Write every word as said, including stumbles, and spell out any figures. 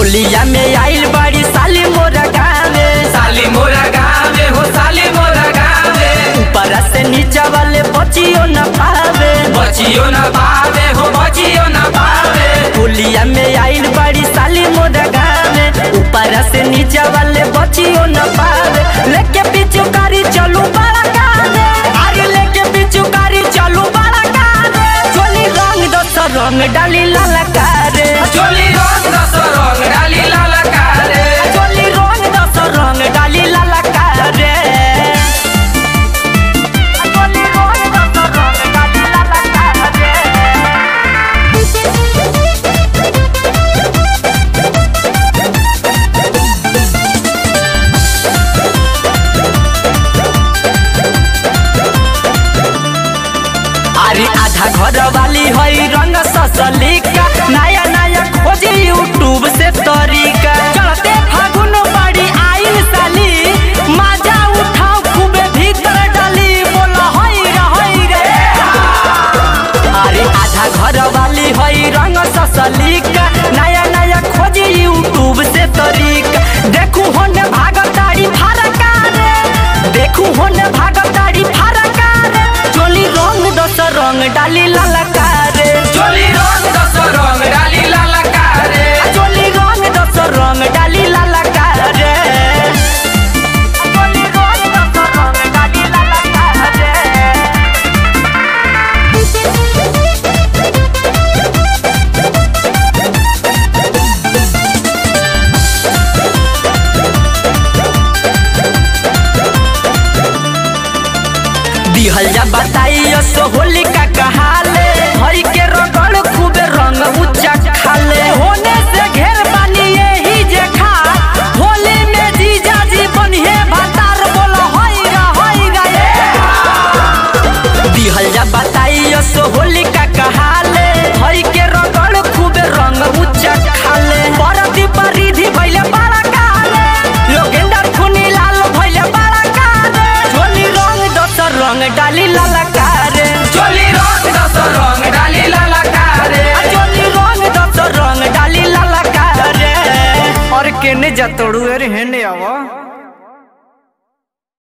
होलिया में आइल बड़ी साली मोरा गावे, साली मोरा गावे हो साली मोरा गावे। ऊपर से नीचा वाले बचियो न पावे, बचियो न पावे हो बचियो न पावे। होलिया में आइल बड़ी साली मोरा गावे, ऊपर से नीचा वाले बचियो न पावे। लेके पिचुकारी चलू बड़ा गावे, अरे लेके पिचुकारी चलू बड़ा गावे। चोली रंग दस रंग डाली लाला कारे, चोली रंग दस रंग डाली लाला कारे, चोली रंग दस रंग डाली लाला कारे, चोली रंग दस रंग डाली लाला कारे। अरे आधा घर वाली है रंग ससलिका, नया नया खोजी यूट्यूब से तरीका। चलते फागुन बड़ी आइल साली, मजा उठाओ खूबे भीतर डाली, बोला हई रहई रे। अरे आधा घर वाली है रंग ससलिका, नया नया खोजी यूट्यूब से तरीका। देखू होने भागताड़ी फरका रे, देखू होने भागताड़ी फरका रे। चोली रंग दस रंग डाली लाला कारे, चोली रंग दस रंग डाली लाला कारे, चोली रंग दस रंग डाली लाला कारे, चोली रंग दस रंग डाली लाला कारे। दिहल जा बताइयो सो होली का कहाले, हरी के रगड़ खूबे रंग ऊंचा खाले। होने से घेर बानी यही जे खा, होली में जीजा जी बनिए भातार, बोला हई रा हई रा ये। दिहल जा बताइयो सो होली का कहाले, हरी के रगड़ खूबे रंग ऊंचा खाले। परदी परिधि भइले बड़ा काले, योगेंद्र खुनी लाल भइले बड़ा काले। चोली रंग दस रंग डाली लाला कारे, चोली रंग दस रंग डाली लाला कारे, चोली रंग दस रंग डाली लाला कारे। और केने जतड़ू रे हेने आवा।